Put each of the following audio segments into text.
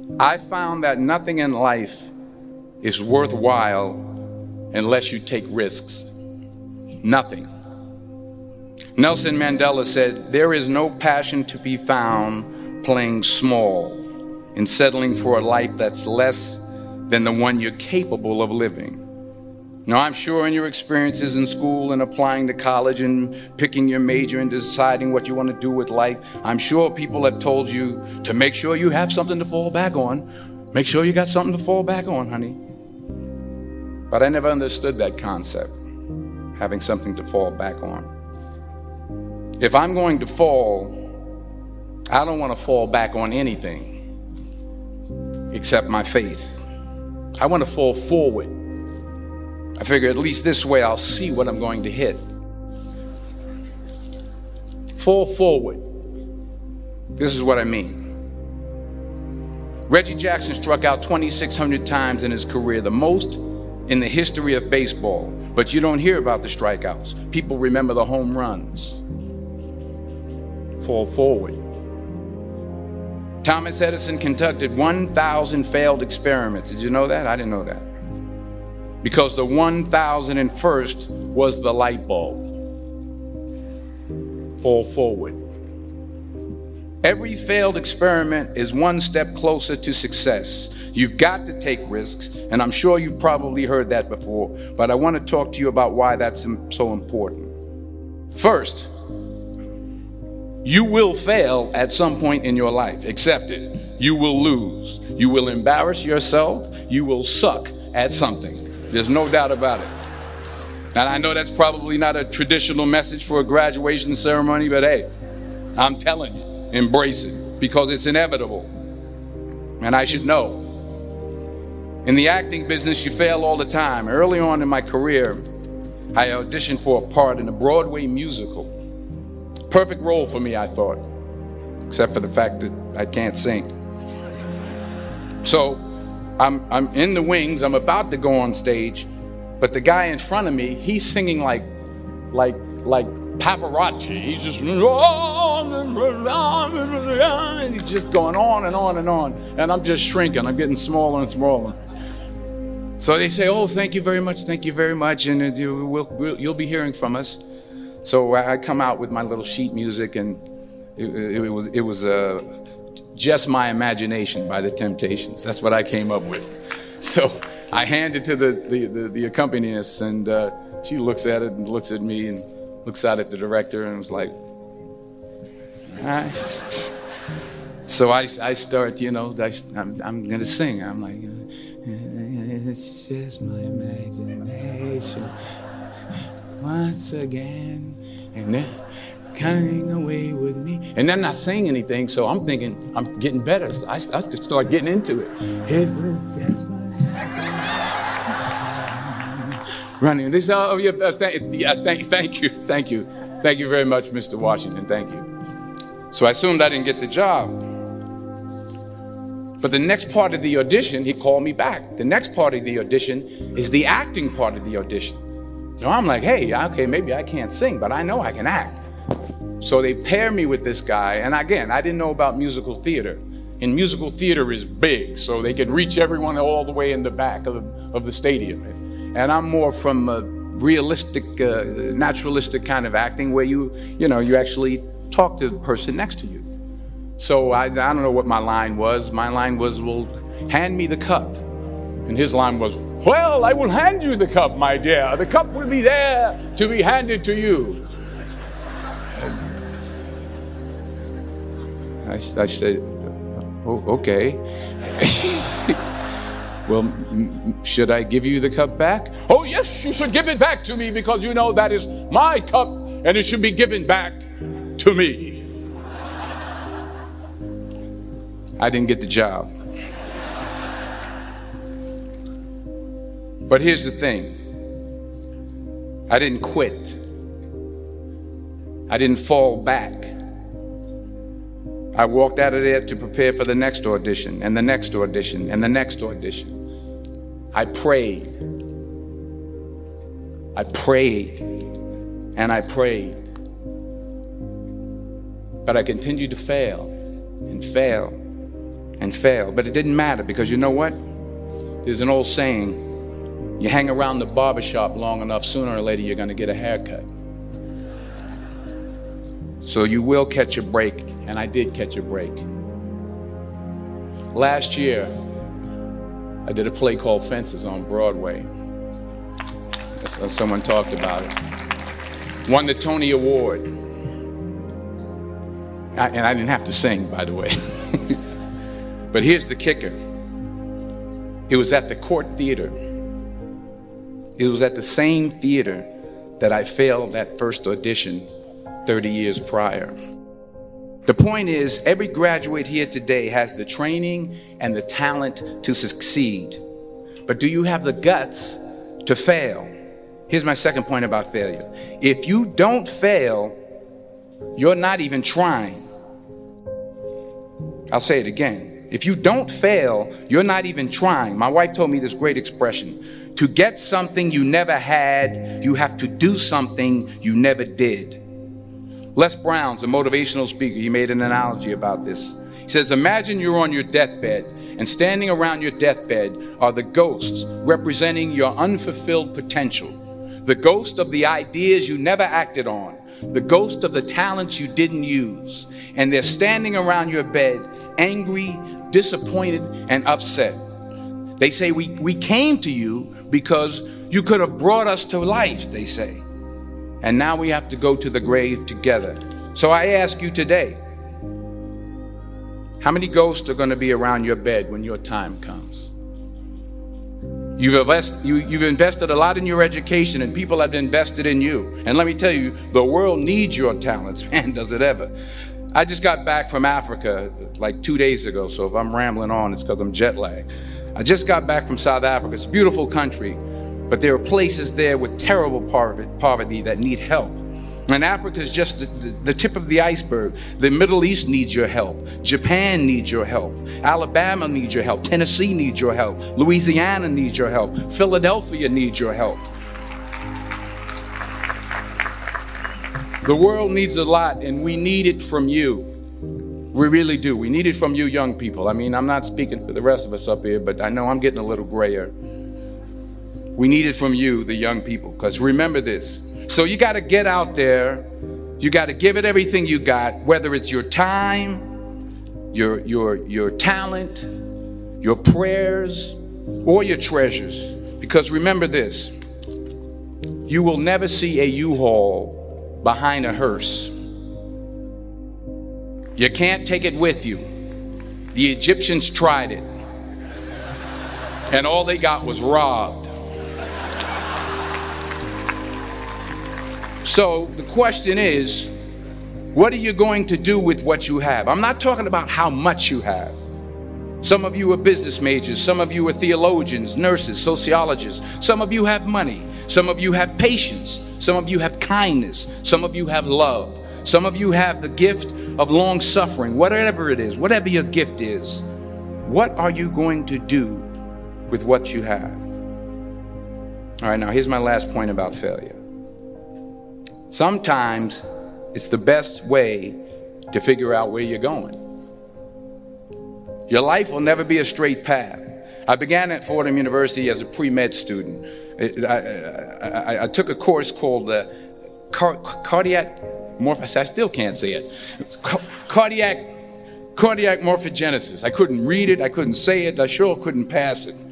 I found that nothing in life is worthwhile unless you take risks. Nothing. Nelson Mandela said, "There is no passion to be found playing small and settling for a life that's less than the one you're capable of living." Now, I'm sure in your experiences in school and applying to college and picking your major and deciding what you want to do with life, I'm sure people have told you to make sure you have something to fall back on. Make sure you got something to fall back on, honey. But I never understood that concept, having something to fall back on. If I'm going to fall, I don't want to fall back on anything except my faith. I want to fall forward. I figure at least this way I'll see what I'm going to hit. Fall forward. This is what I mean. Reggie Jackson struck out 2,600 times in his career, the most in the history of baseball. But you don't hear about the strikeouts. People remember the home runs. Fall forward. Thomas Edison conducted 1,000 failed experiments. Did you know that? I didn't know that. Because the 1,001st was the light bulb. Fall forward. Every failed experiment is one step closer to success. You've got to take risks, and I'm sure you've probably heard that before, but I want to talk to you about why that's so important. First, you will fail at some point in your life. Accept it. You will lose. You will embarrass yourself. You will suck at something. There's no doubt about it. And I know that's probably not a traditional message for a graduation ceremony, but hey, I'm telling you, embrace it, because it's inevitable. And I should know. In the acting business, you fail all the time. Early on in my career, I auditioned for a part in a Broadway musical. Perfect role for me, I thought, except for the fact that I can't sing. So I'm in the wings, I'm about to go on stage, but the guy in front of me, he's singing like Pavarotti. He's just, and he's just going on and on and on. And I'm just shrinking, I'm getting smaller and smaller. So they say, "Oh, thank you very much, and you'll be hearing from us." So I come out with my little sheet music, and it was Just My Imagination by the Temptations. That's what I came up with. So I hand it to the accompanist, and she looks at it and looks at me and looks out at the director and was like, "All right." So I start, I'm going to sing. I'm like, "It's just my imagination once again, and then coming away with me." And they're not saying anything, so I'm thinking I'm getting better. So I just start getting into it. It was just my running. They say, "Oh, yeah, thank you very much, Mr. Washington. Thank you." So I assumed I didn't get the job. But the next part of the audition, he called me back. The next part of the audition is the acting part of the audition. So I'm like, hey, okay, maybe I can't sing, but I know I can act. So they pair me with this guy, and again, I didn't know about musical theater. And musical theater is big, so they can reach everyone all the way in the back of the stadium. And I'm more from a realistic, naturalistic kind of acting where you actually talk to the person next to you. So I don't know what my line was. My line was, "Well, hand me the cup." And his line was, "Well, I will hand you the cup, my dear. The cup will be there to be handed to you." I said, "Oh, okay." "Well, should I give you the cup back?" "Oh, yes, you should give it back to me, because that is my cup and it should be given back to me." I didn't get the job. But here's the thing. I didn't quit. I didn't fall back. I walked out of there to prepare for the next audition, and the next audition, and the next audition. I prayed. I prayed, and I prayed. But I continued to fail, and fail, and fail. But it didn't matter, because you know what? There's an old saying, you hang around the barbershop long enough, sooner or later you're going to get a haircut. So you will catch a break, and I did catch a break. Last year, I did a play called Fences on Broadway. Someone talked about it. Won the Tony Award. And I didn't have to sing, by the way. But here's the kicker. It was at the Court Theater. It was at the same theater that I failed that first audition 30 years prior. The point is, every graduate here today has the training and the talent to succeed. But do you have the guts to fail? Here's my second point about failure. If you don't fail, you're not even trying. I'll say it again. If you don't fail, you're not even trying. My wife told me this great expression. To get something you never had, you have to do something you never did. Les Brown's a motivational speaker. He made an analogy about this. He says, imagine you're on your deathbed, and standing around your deathbed are the ghosts representing your unfulfilled potential. The ghost of the ideas you never acted on. The ghost of the talents you didn't use. And they're standing around your bed, angry, disappointed, and upset. They say, we came to you because you could have brought us to life, they say. And now we have to go to the grave together. So I ask you today, how many ghosts are going to be around your bed when your time comes? You've invested a lot in your education, and people have invested in you. And let me tell you, the world needs your talents. Man, does it ever. I just got back from Africa like 2 days ago, so if I'm rambling on, it's because I'm jet lagged. I just got back from South Africa. It's a beautiful country, but there are places there with terrible poverty that need help. And Africa is just the tip of the iceberg. The Middle East needs your help. Japan needs your help. Alabama needs your help. Tennessee needs your help. Louisiana needs your help. Philadelphia needs your help. The world needs a lot, and we need it from you. We really do. We need it from you young people. I mean, I'm not speaking for the rest of us up here, but I know I'm getting a little grayer. We need it from you, the young people, because remember this. So you got to get out there. You got to give it everything you got, whether it's your time, your talent, your prayers, or your treasures. Because remember this, you will never see a U-Haul behind a hearse. You can't take it with you. The Egyptians tried it, and all they got was robbed. So the question is, what are you going to do with what you have? I'm not talking about how much you have. Some of you are business majors. Some of you are theologians, nurses, sociologists. Some of you have money. Some of you have patience. Some of you have kindness. Some of you have love. Some of you have the gift of long suffering. Whatever it is, whatever your gift is, what are you going to do with what you have? All right, now here's my last point about failure. Sometimes it's the best way to figure out where you're going. Your life will never be a straight path. I began at Fordham University as a pre-med student. I took a course called cardiac morphogenesis. I still can't say it. It's cardiac morphogenesis. I couldn't read it. I couldn't say it. I sure couldn't pass it.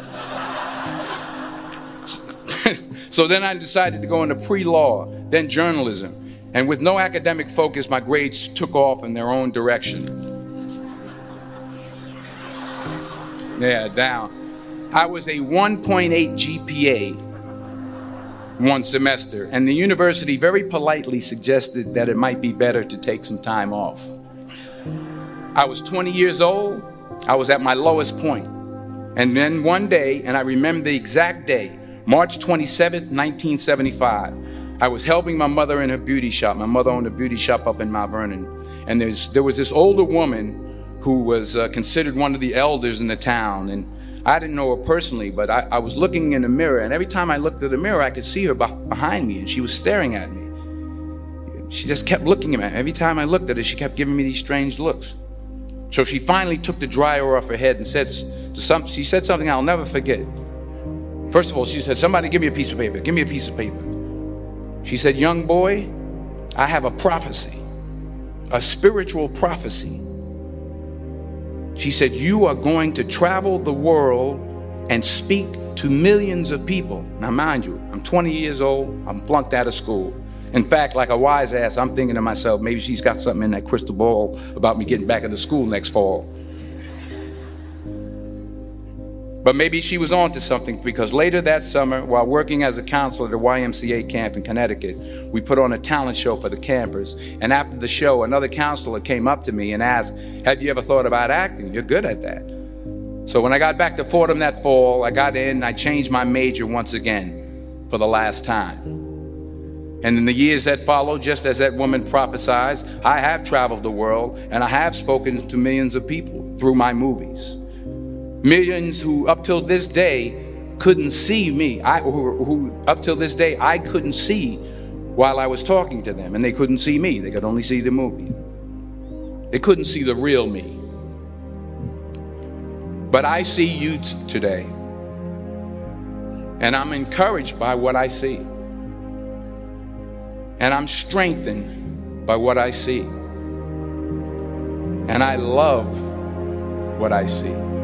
So then I decided to go into pre-law, then journalism. And with no academic focus, my grades took off in their own direction. Yeah, down. I was a 1.8 GPA one semester, and the university very politely suggested that it might be better to take some time off. I was 20 years old. I was at my lowest point. And then one day, and I remember the exact day, March 27th, 1975, I was helping my mother in her beauty shop. My mother owned a beauty shop up in Mount Vernon. And there was this older woman who was considered one of the elders in the town. And I didn't know her personally, but I was looking in the mirror. And every time I looked at the mirror, I could see her behind me. And she was staring at me. She just kept looking at me. Every time I looked at her, she kept giving me these strange looks. So she finally took the dryer off her head and she said something I'll never forget. First of all, she said, somebody give me a piece of paper. Give me a piece of paper. She said, young boy, I have a prophecy, a spiritual prophecy. She said, you are going to travel the world and speak to millions of people. Now, mind you, I'm 20 years old. I'm flunked out of school. In fact, like a wise ass, I'm thinking to myself, maybe she's got something in that crystal ball about me getting back into school next fall. But maybe she was on to something, because later that summer, while working as a counselor at a YMCA camp in Connecticut, we put on a talent show for the campers. And after the show, another counselor came up to me and asked, have you ever thought about acting? You're good at that. So when I got back to Fordham that fall, I got in and I changed my major once again for the last time. And in the years that followed, just as that woman prophesied, I have traveled the world and I have spoken to millions of people through my movies. Millions who up till this day couldn't see me, who up till this day I couldn't see while I was talking to them, and they couldn't see me. They could only see the movie. They couldn't see the real me. But I see you today, and I'm encouraged by what I see. And I'm strengthened by what I see. And I love what I see.